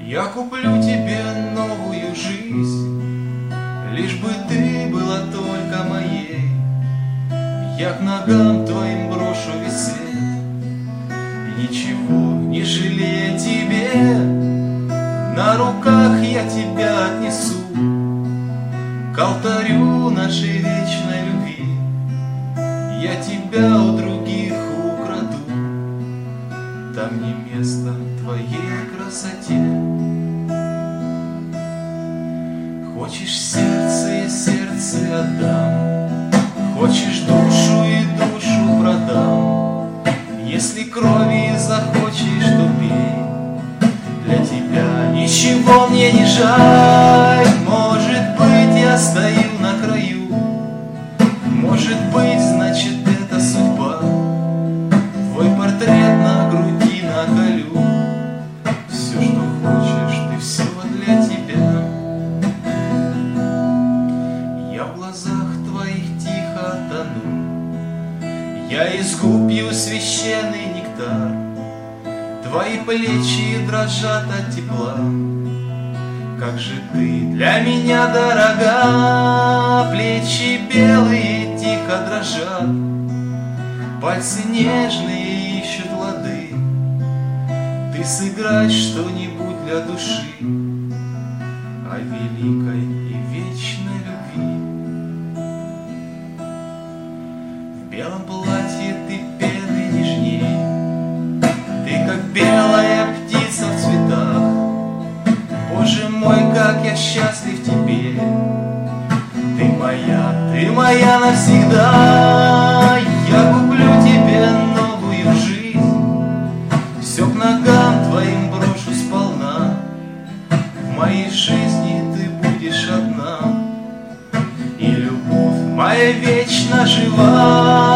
Я куплю тебе новую жизнь, лишь бы ты была только моей. Я к ногам твоим брошу весь свет, ничего не жалея тебе. На руках я тебя отнесу к алтарю нашей вечной любви. Я тебя у других украду, там не место твоей красоте. Хочешь сердце, я сердце отдам, хочешь душу и душу продам. Если крови захочешь, то пей, для тебя ничего мне не жаль. Может быть, я стою на краю, может быть, значит, это судьба. Твой портрет на груди наколю, все, что хочешь, ты все для тебя. Я в глазах твоих тихо тону, я из губ пью священный нектар. Твои плечи дрожат от тепла, как же ты для меня дорога. Плечи белые тихо дрожат, пальцы нежные ищут лады. Ты сыграй что-нибудь для души о великой и вечной любви. В белом платье ты пены нежней, ты как белая птица в цветах. Боже мой, как я счастлив тебе, ты моя навсегда. Я куплю тебе новую жизнь, все к ногам твоим брошу сполна. В моей жизни ты будешь одна, и любовь моя вечно жива.